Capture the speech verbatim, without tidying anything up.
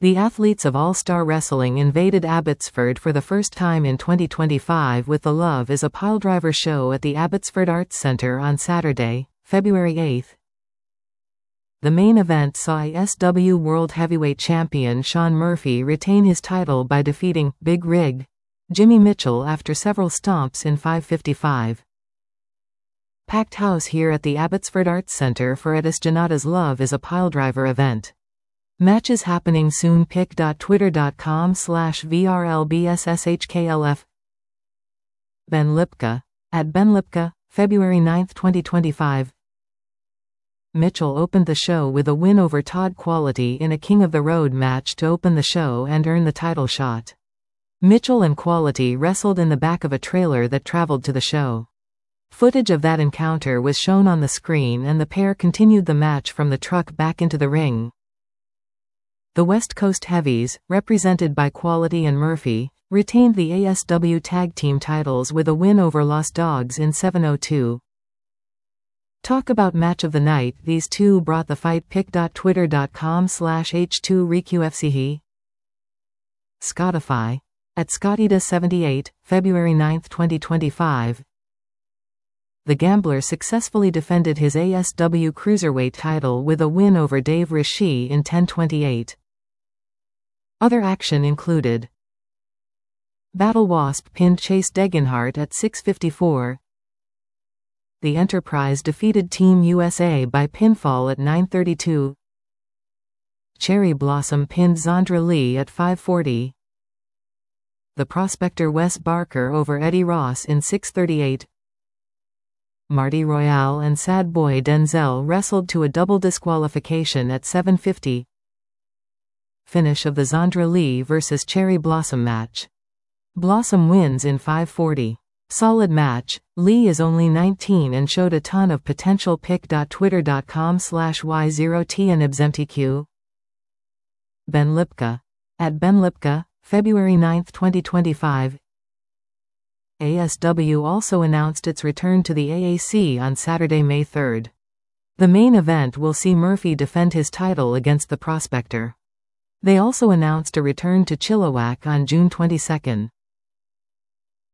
The athletes of All Star Wrestling invaded Abbotsford for the first time in twenty twenty-five with the Love is a Piledriver show at the Abbotsford Arts Centre on Saturday, February eighth. The main event saw A S W World Heavyweight Champion Sean Murphy retain his title by defeating Big Rig Jimmy Mitchell after several stomps in five fifty-five. Packed house here at the Abbotsford Arts Centre for Edis Janata's Love is a Piledriver event. Matches happening soon. pic dot twitter dot com slash V R L B S S H K L F. Ben Lipka. At Ben Lipka, February ninth twenty twenty-five. Mitchell opened the show with a win over Todd Quality in a King of the Road match to open the show and earn the title shot. Mitchell and Quality wrestled in the back of a trailer that traveled to the show. Footage of that encounter was shown on the screen and the pair continued the match from the truck back into the ring. The West Coast Heavies, represented by Quality and Murphy, retained the A S W Tag Team titles with a win over Lost Dogs in seven oh two. Talk about match of the night. These two brought the fight. pic dot twitter dot com slash H two R E Q F C He. Scottify. At Scottida seventy-eight, February ninth twenty twenty-five. The Gambler successfully defended his A S W Cruiserweight title with a win over Dave Rishi in ten twenty-eight. Other action included Battle Wasp pinned Chase Degenhart at six fifty-four. The Enterprise defeated Team U S A by pinfall at nine thirty-two. Cherry Blossom pinned Zandra Lee at five forty. The Prospector Wes Barker over Eddie Ross in six thirty-eight. Marty Royale and Sad Boy Denzel wrestled to a double disqualification at seven fifty. Finish of the Zandra Lee versus Cherry Blossom match. Blossom wins in five forty. Solid match. Lee is only nineteen and showed a ton of potential. pic dot twitter dot com slash Y zero T and I B S M T Q. Ben Lipka. At Ben Lipka, February ninth twenty twenty-five. A S W also announced its return to the A A C on Saturday, May third. The main event will see Murphy defend his title against the Prospector. They also announced a return to Chilliwack on June twenty-second.